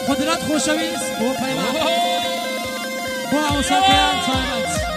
قدرت خوشویست بو پیمان بو اوسط پیان سایمت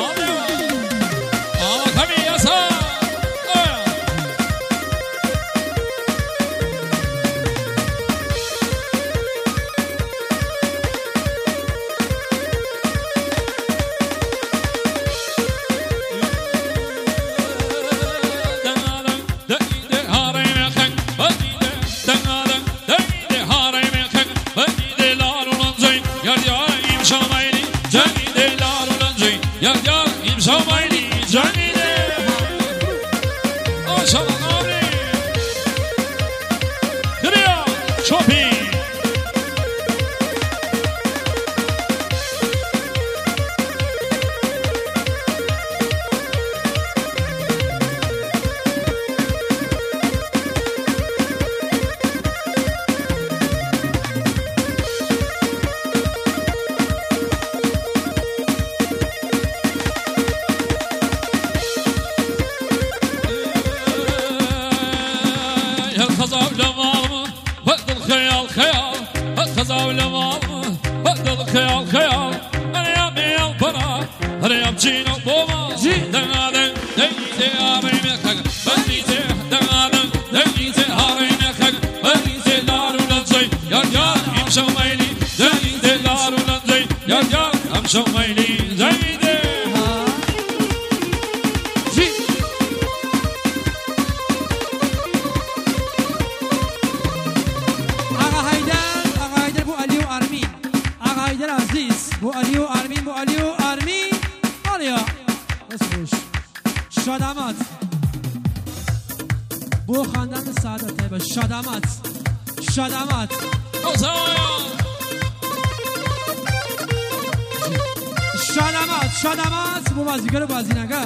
شادمات بو بازیگر و بازینگر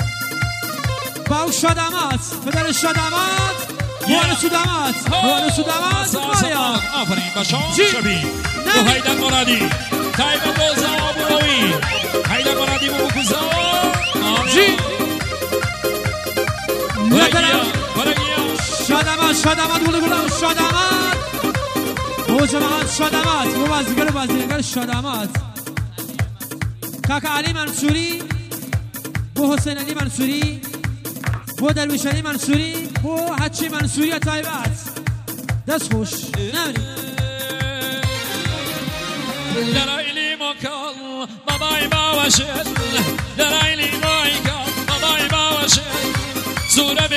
باو شادمات پدر شادمات بوانو سودمات مایا آفرین باشان شبی بو حیدر مرادی تایب دوزا بو روی حیدر مرادی بو کزا جی شادمات بوده گلم شادمات بو جماعت شادمات بو بازیگر و بازینگر شادمات کاکا علی منصوری بو حسین علی منصوری بو درویش علی منصوری بو حچی منصوری طایبات دست خوش نمری درایلی مکال بابای باوشد درایلی مایکال بابای باوشد سوره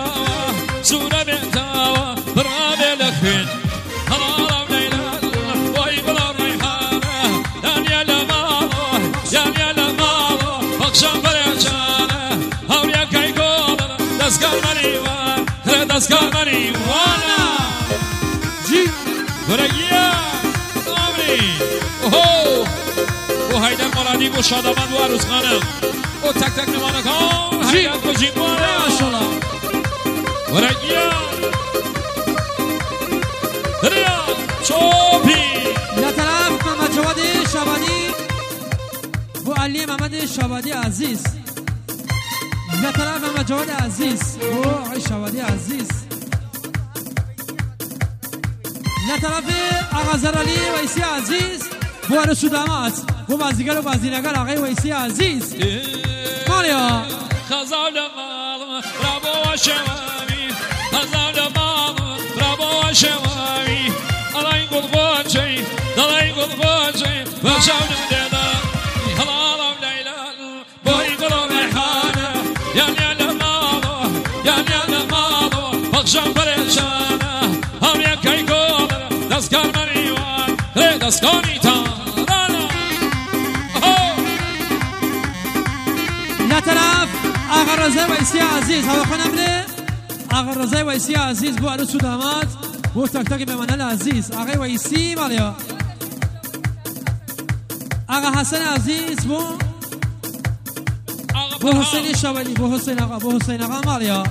بیتاوا برابه لخین حلالم لیلال وای بلا ریحانه دانیال akşam perişane havliya kaygolar deskar marihuana Ji Buraya Amri Oho Bu Haydar Moradi bu Şadaman bu Aruz Hanım O tak tak numara kan Haydar bu Cimara maşallah Buraya Buraya Çopi Ya taraf Mehmet Cevadi Şabadi Bu Ali Mehmet Şabadi Aziz Ya taraf Mehmet Cevadi Aziz Bu Şabadi Aziz Ya tarafı Ağazar Ali Veysi Aziz Bu arı Sudamat Bu bazigar ve bazinagar Ağay Veysi Aziz Malya Khazavla malım Rabo Şevami Khazavla malım Rabo Şevami Alay gol goçay Dalay gol goçay Vaşavla deda Halalam Leyla Boy gol rehane Yan yan malo Yan yan malo Akşam perişane Havya kaykolar Daskar mariwan Re daskani tarana Ya taraf Ağa Rıza Veysi Aziz Hava Khanamli Ağa Rıza Veysi Aziz Bu arı Sudamat Bu tak tak memanel Aziz Ağa Veysi malya Ağa Hasan Aziz Bu Bu Hüseyin Şavali Bu Hüseyin Ağa Bu Hüseyin Ağa malya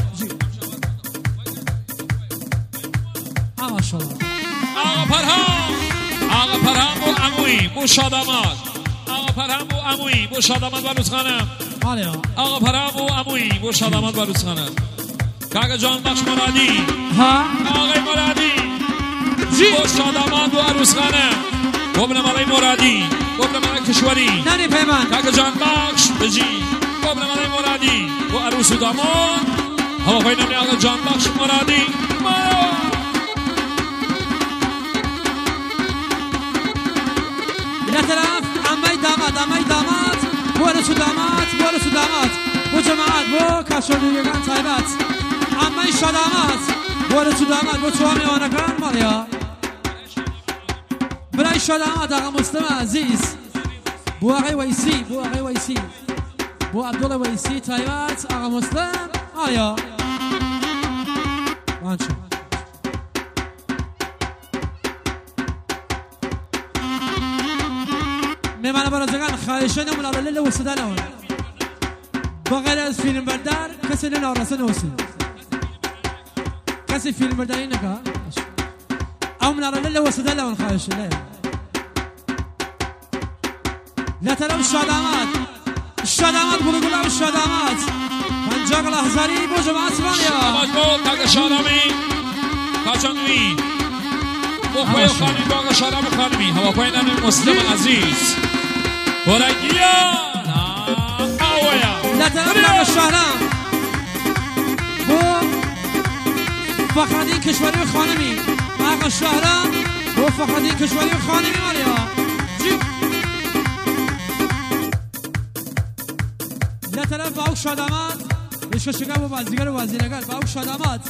Maşallah Ağa Parham bu Amuy Bu Şadamat Ağa Parham bu Amuy Bu Şadamat var Ruzhanım malya Ağa Parham bu Amuy Bu Şadamat var Ruzhanım Kaka Can Bakş Moradi Ha Ağay Moradi با شاداماد و عروس خانم ببرم علی مرادی ببرم علی کشوری نانی پیمان کاک جان بخش بجی ببرم علی مرادی و عروس و داماد هواپای نمی آقا جان بخش مرادی یه طرف امی داماد بو عروس و داماد بو جماعت بو کاشوریگان تایبت امی شاداماد بو عروس و داماد بو چوامی آنکان مالیا برای شاداماد آقا مسلم عزیز بو آقای ویسی بو عبدالله ویسی تایبت آقا مسلم آیا وانچه میمانه برازگان خواهشان ملالله وسدان اون با غیر از فیلم بردار کسی نارسه نوسی کسی فیلم برداری نکا او ملالله وسدان اون خواهشان لا ترى الشادامات بلغوا الشادامات پنجاه لحظاری بو جماعت شادامات بو کاک شادامی کاچانوی بو خوی خانمی بو آقا شادام خانمی هواپای نمی مسلم عزیز برگیان آویا لا ترى آقا شهرام بو فخردین کشوری خانمی آقا شهرام بو فخردین کشوری خانمی مالیا لا طرف باوک شادامات بشکشگاه و بازیگر و وزیرگر باوک شادامات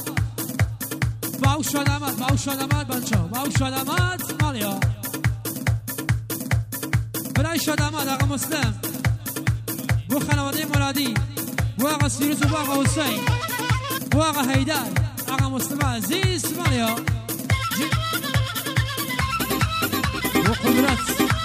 بانچه باوک شادامات مالیا برای شادامات آقا مسلم بو خانواده مرادی بو آقا سیروس و بو آقا حسین بو آقا حیدر آقا مسلم عزیز مالیا بو قدرت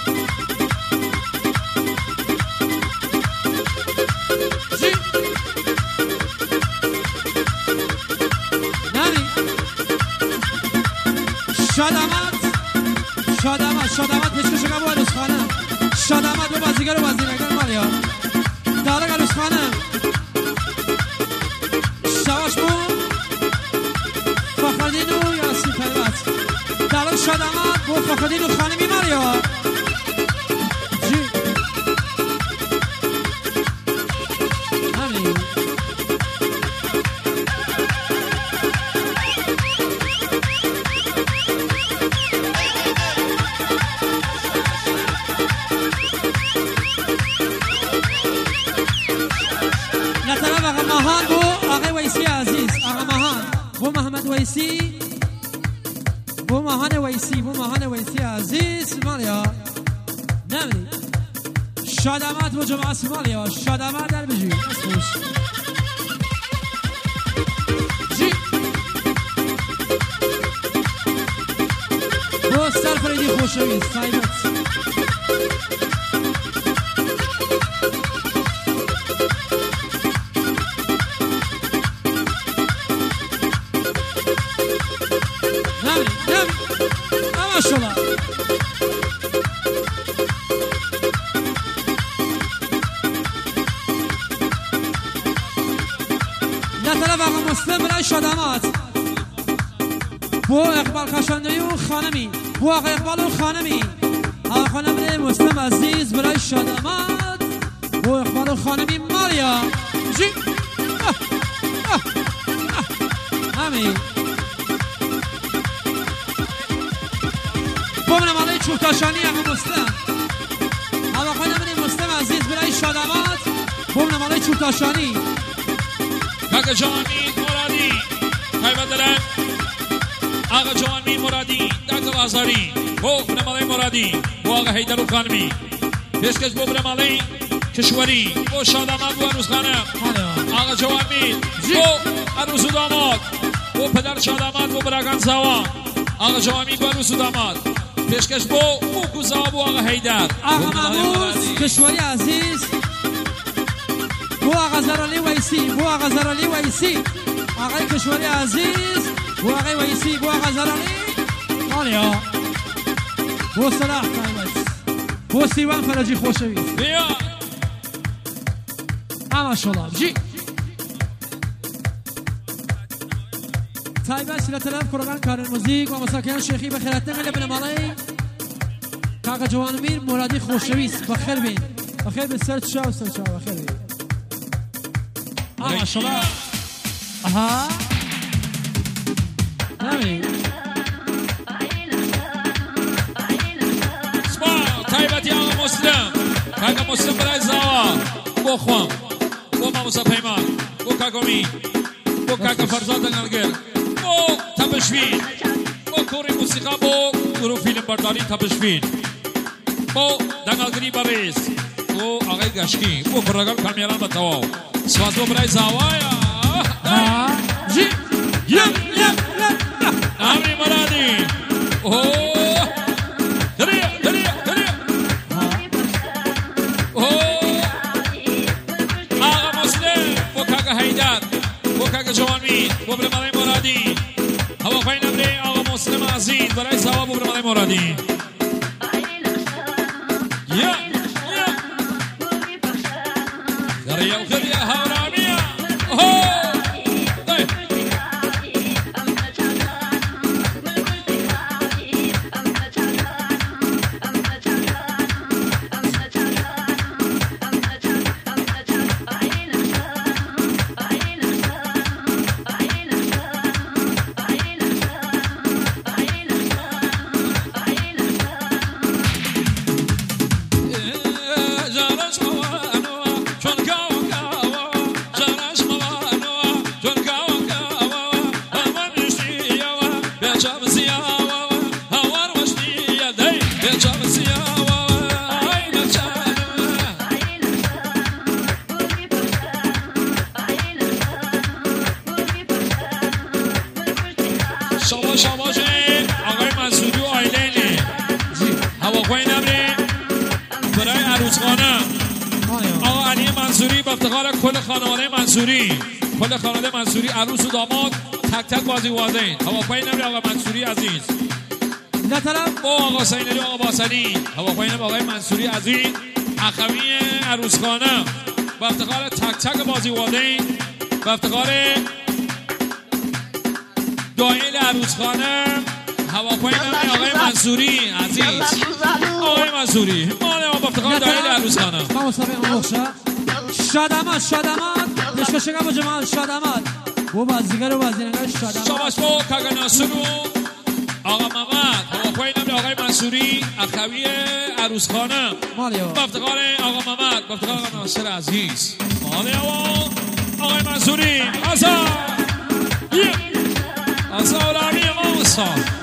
شادامات بشکشگاه بو عروس خانم شادامات بو بازیگر و وزیرگر مالیا دارق عروس خانم شواش بو فخردین و یاسین پیوت دارق شادامات بو فخردین و خانمی مالیا بو ماهان ویسی عزیز مالیا نمیدی شادامات بو جماعت مالیا شادامات در بجی اسمش جی بو سرفریدی خوشویز تایبت شادامات بو اقبال کاشاندوی و خانمی بو آقا اقبال و خانمی آقا خانم مسلم عزیز برای شادامات بو اقبال و خانمی مالیا جی همین بو من مالای چوبتاشانی آقا مسلم آقا خانم مسلم عزیز برای شادامات بو من مالای چوبتاشانی کاک جوانی مرادی تایبت دارن آقا جوانی مرادی داک بازاری بو برمالی مرادی بو آقا حیدر و خانمی پیشکش بو برمالی کشوری بو شادامات بو عروس خانم آقا جوانی بو عروس و داماد بو پدر شادامات بو براگان زوا آقا جوانی بو عروس و داماد پیشکش بو کوزا بو آقا حیدر آقا محمود کشوری عزیز بو آقا زرالی ویسی آقای کشوری عزیز بو آقای ویسی بو آقا زرالی مالیا بو صلاح قایمت بو سیوان فرجی خوشویز بیا ماشاءالله جی تایبەت لە تەلەف کوڕەکان کارن موزیک و مەساکەیان شێخی بەخێراتنەکە لە بنەماڵەی کاکە جوانمیر مرادی خۆشەویست بەخێر بین بەخێر بن سەر چاو سەر چاو بەخێر بین ماشەڵڵا ئەها ناوی تایبەتی ئاغا مسلم کاکە مسلم بەلای زاوە بۆ خۆم بۆ مامۆستا پەیمان بۆ کاکۆمی بۆ کاکە فەرزاد دەنگەڵگر بۆ تەپشبین بۆ کوڕی موسیقا بۆ گروپ فیلم بەرداری تەپشبین بۆ دەنگەڵگری بەڕێز بۆ ئاغای گەشکی بۆ کوڕەکان کامیێران بە تەواو سواز بۆ بەلای زاوایە ئامری مەرادی جوانمیر بۆ برەمەڵەی مۆرادی هەواخوای نەبرێ ئاغا مسلم عەزیز بەلای ساوا بۆ برەمەڵەی مۆرادی گەڕیە و گەڕیە هاورامیە کل خانواده منصوری عروس و داماد تک تک بازی واضحین هواپایی نبری آقا منصوری عزیز نه طرف با آقا سینری آقا باسنی هواپایی نبری آقای منصوری عزیز اخوی عروس خانه با افتخار تک تک بازی واضحین با افتخار دایل عروس خانه هواپایی نبری آقای منصوری عزیز آقای منصوری ماله با افتخار دایل عروس خانه شادامات دشکشگاه با جماعت شادامات و بازیگر و بازیگران شادامات شاباش با کاکا ناصر و آقا محمد هواپایی نبری آقای منصوری اخوی عروس خانه با افتخار آقا محمد با افتخار آقا ناصر عزیز ماله آقای منصوری آسا اولامی آسا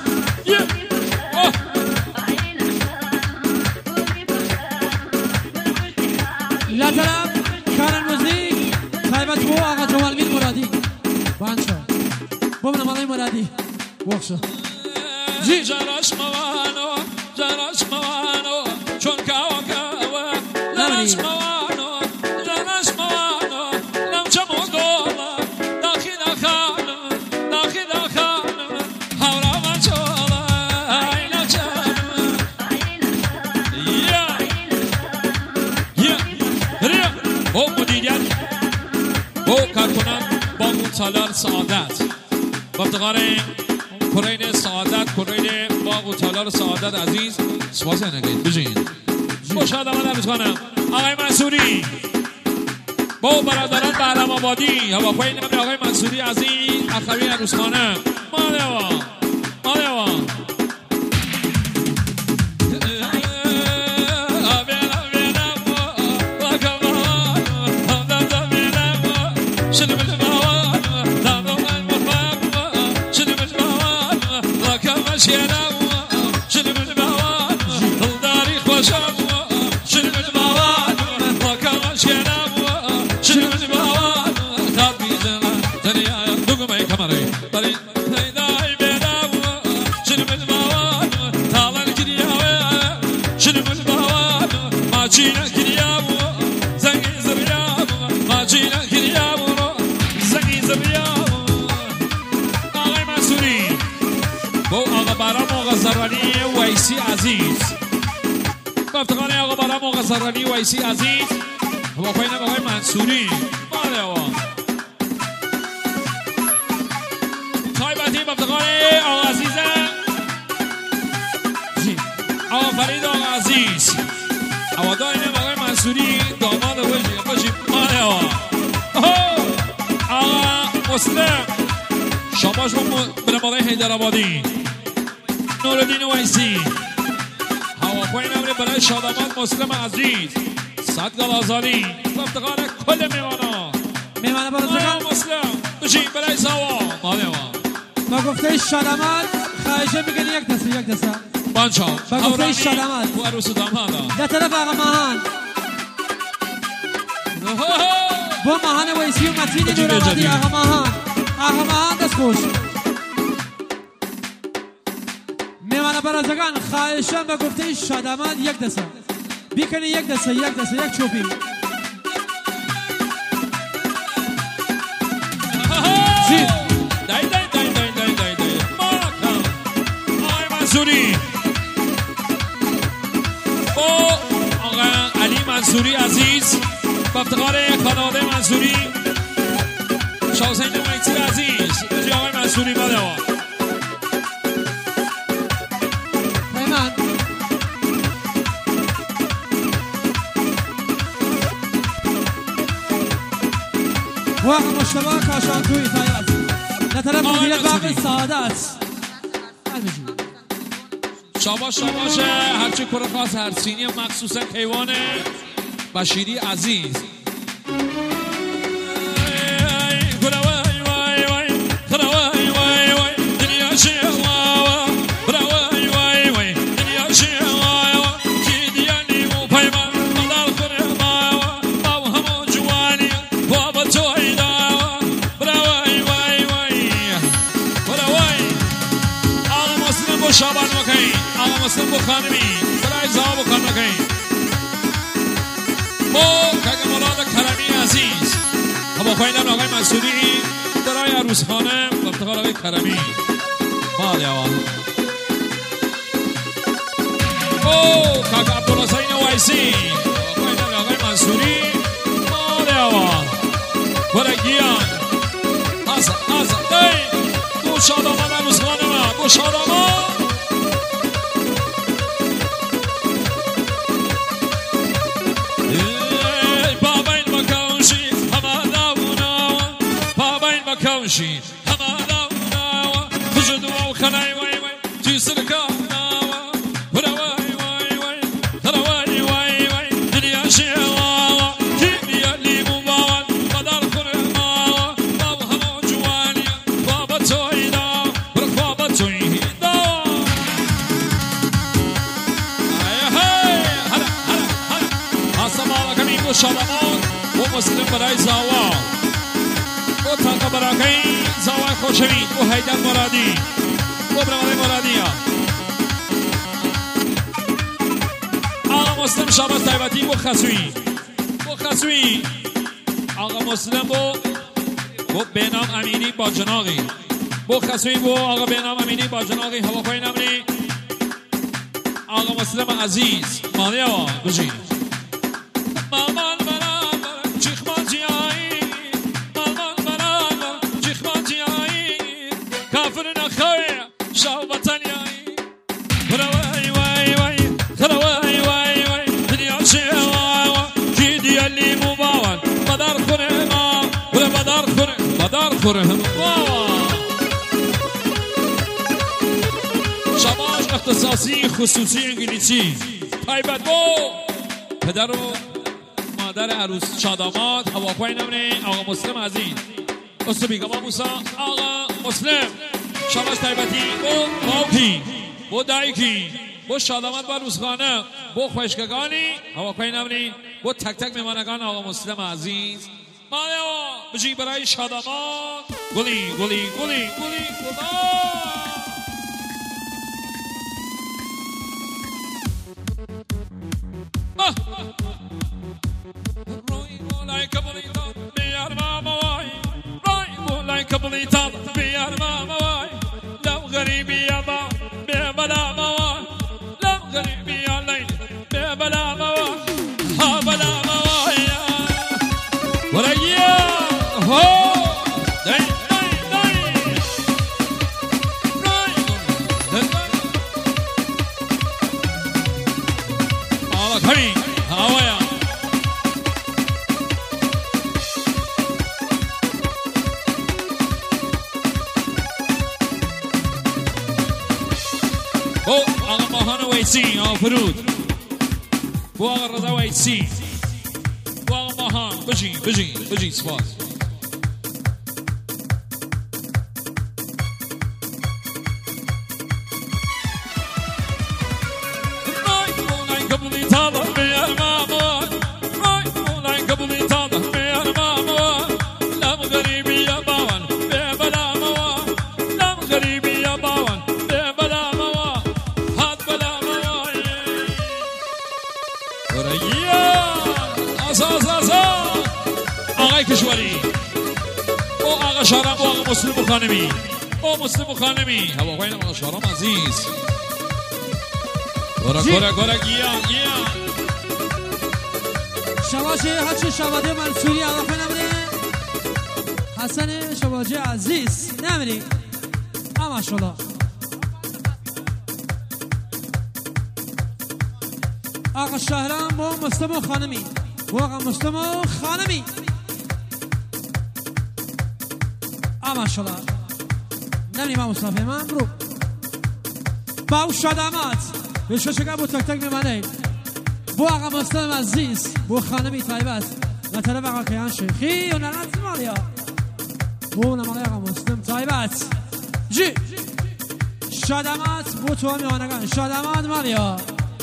لطرف کارن موزیک تایبەت بۆ ئاغا جوانمیر مرادی بانچە بۆ بنەماڵەی مرادی وەخشە جاراش موانو چون کاوا کاوا جاراش موانو لم چمو دولا داخل خانم هورا من چولا اینا چانم او مدیریت او کارکنان با سالار سعادت با افتخار کرین سعادت کرین باغ و تالار سعادت عزیز سواز نگید بجین با شاد آمد عرض کنم آقای منصوری با برادران بهرام آبادی هواپایی نبری آقای منصوری عزیز اخوی عروس خانه ماله افتخار آقا برام آقا زرانی ویسی عزیز هواپایی نبری آقای منصوری ماله تایبتی با افتخار آقا عزیزم آقا فرید آقا عزیز هواداریم آقای منصوری داماد باشی ماله آقا مسلم شاباش بودم آقای حیدرآبادی نورالدین ویسی هواپای نمره برای شاداماد مسلم عزیز صد گلازاری با افتخار کل میمانا برازگان مسلم بشین برای سوا ماله با گفته شاداماد خواهشه میگن یک دسته بانچا با گفته شاداماد و عروس دامادا در طرف آقا ماهان با ماهان ویسی و متین نورآبادی آقا ماهان دست خوش میمانه برازگان خواهشان به گفته شاداماد یک دسته بیکنی یک دسته یک چوبی دای ماکا آقای منصوری با آقا علی منصوری عزیز با افتخار خانواده منصوری شاه حسین ویسی عزیز بجی آقای منصوری ماده پیمان واقع مشتبه کاشانتوی تایید در طرف مدیریت باقی سعادت شاباش هرچی کره خاص هرسینی مخصوصا کیوان بشیری عزیز شابان مکین آقا مسلم بخانمی برای زها بخان مکین با که مولاد کرمی عزیز هوا خویندن آقای منصوری برای عروس خانم و افتخار آقای کرمی مال یوان او که عبدالحسین ویسی هوا خویندن آقای منصوری مال یوان برای گیان از دی دو شادامان عروس خانم دو شادامان كوشي هذا وناوا خجدوا وخلاي واي واي تيسركا ناوا ولا واي واي واي ترى واي واي واي دنيا شيوا كيميا اللي مباوان بدل كرماوا بابها جوانيا بابا تويدا برخوابا تويدا هاي هلا السلام عليكم شادمان ومسلم براي زاوا و تاقا براکی زوای خوشوید و حیدر مرادی و برمالی مرادی آقا مسلم شاباز تایبتی و خسوی آقا مسلم و بینام امینی با جناقی و خسوی و آقا بینام امینی با جناقی هوا خوی نمری آقا مسلم عزیز مالی آقا بجی مامان برام چیخمان جیایی كافرنا خويا شوبة ياي خلواي واي واي خلواي واي واي دنيا شيوا كيدي اللي مباون بدار خرما ولا بدار خرهم شباش اختصاصي خصوصي انجليزي تایبت بو پدر و مادر عروس شاداماد هواپای نمره آقا مسلم عزیز استبی گما موسا آقا مسلم شاباش تایبتی بو باوکی بو دایکی بو شاداماد با روزخانه بو خوشگگانی هواپای نمری بو تک تک میمانگان آقا مسلم عزیز مالیا بجی برای شاداماد گلی روی مولای کبلیتان بیار مامای كبليطان بيار ماما لو غريبي يا با بلا موا لو غريبي يا ليل بلا موا ها بلا موا يا وريا هو داي بو آقا ماهان ویسی آقا فرود بو آقا رضا ویسی بو آقا ماهان بجی سپاس آقای کشوری او آقا شارم او آقا مسلم خانمی او مسلم خانمی هوا خوینم آقا شارم عزیز گورا گیا شواجه هرچی شواده منصوری آقا خوینم حسن شواجه عزیز نمیری اما شلا آقا شهرم با مسلم خانمی و آقا مسلم خانمی اما شلا نمیری ما مصطفی من برو با او شادمات به شکر با تک تک میمانه با آقا مسلم عزیز با خانمی طیبت و طرف آقا کیان شیخی و نرد مالیا با نمانه آقا مسلم طیبت جی شادمات با تو هم میانگان شادمات مالیا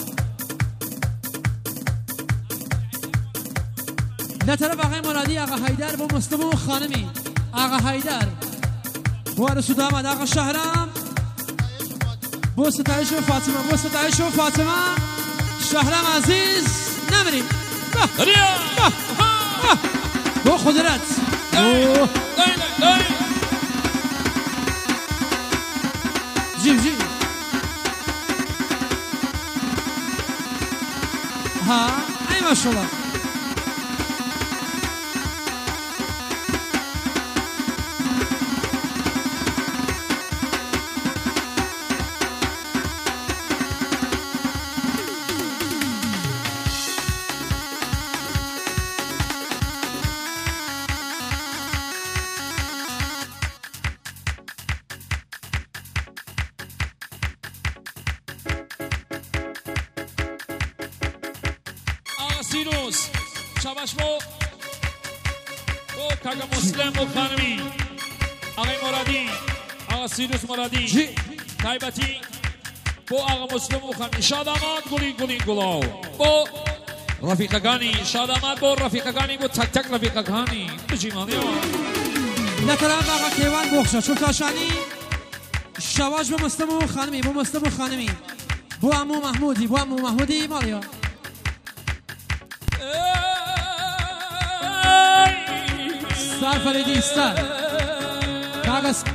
نه طرف آقای مرادی آقا حیدر با مسلم و خانمی آقا حیدر با رسول داماد آقا شهرام با ستایش و فاطمه شهرام عزیز نمیری با خدرت جی ها ای ماشاءالله سیروس شبش با کاکا مسلم و خانمی آقای مرادی آقا سیروس مرادی تایبتی با آقا مسلم و خانمی شادامات گلی گلاو با رفیقگانی شادامات با رفیقگانی با تک تک رفیقگانی بجیمانی نترم آقا کیوان بخشا چون کاشانی شواج با مسلم و خانمی با امو محمودی مالیا ستار فریدی ستار کاغذ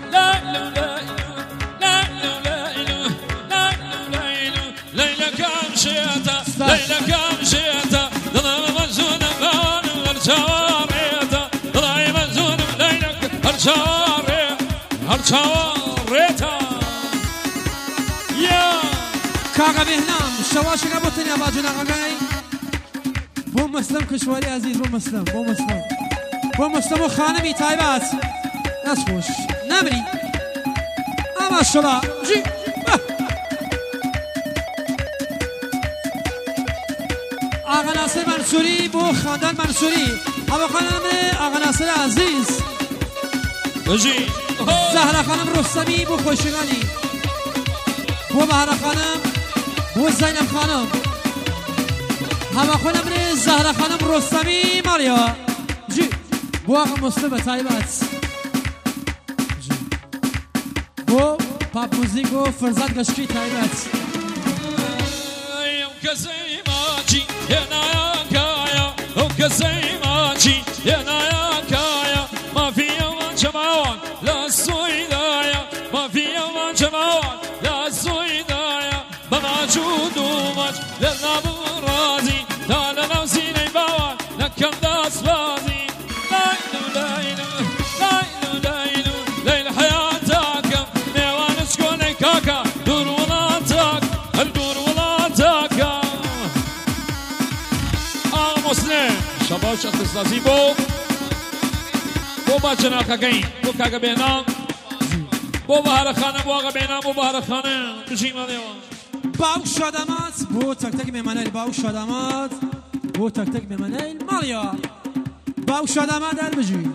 لیلا کام شیعتا دلم مزون هرچاریتا دلم مزون لیلا هرچاریتا یا کاغا بهنام شواشگا بوتنی آباجون آقای بو مسلم کشوری عزیز بو مسلم و خانمی طیبت نسخوش نمری اما شلا جی آقا ناصر منصوری بو خاندان منصوری اما خانم آقا ناصر عزیز بجی زهرا خانم رستمی بو خوشگانی بو بهرا خانم بو زینب خانم همه خانم زهرا خانم رستمی ماریا جی بو آقا مسلم طیبت بو پاپ موزیک و فرزاد گشکی طیبت ما في يوم جمعون لا سويدايا ما في يوم جمعون لا سويدايا بموجود ومج للنابو راضي تعال نفسي نيباوان نكم داس بازي ليل حياتك ميوان شكوني كاكا دور ولاتك الدور ولاتك مسلم شباب اختصاصی بو بچنا کاکاین بو کاکا بهنام بو بهار خانم بو آقا بهنام بو بهار خانم بشیم آدیوان باو شادمات بو تک تک میمنیل باو شادمات بو تک تک میمنیل مالیا باو شادمات در بجی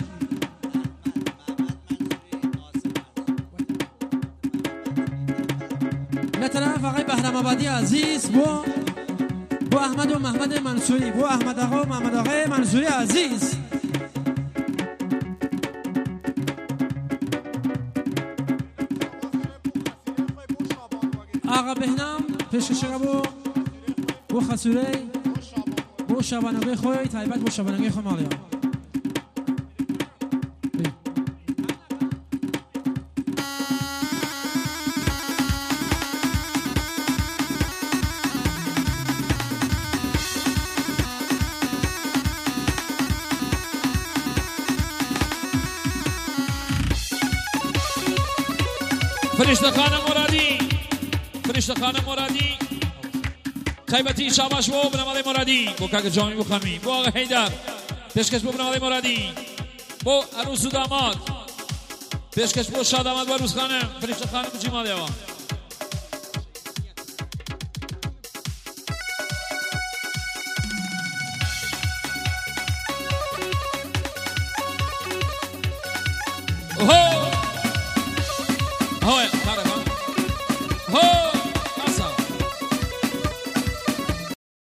لطرف آقای بهرام آبادی عزیز بو احمد و محمد منصوری بو احمد آقا و محمد آقای منصوری عزیز آقا بهنام پیشکشگا بو خسوری بو شبانگی خوی تایبت بو شبانگی خوی مالیا فرشتخان مرادی تایبتی شاباش بو بناماده مرادی بو کاک جامی بو خمی بو آقا حیدر پیشکش بو بناماده مرادی بو عروس و داماد پیشکش بو شاداماد و عروس خانم فرشتخان بجی ماده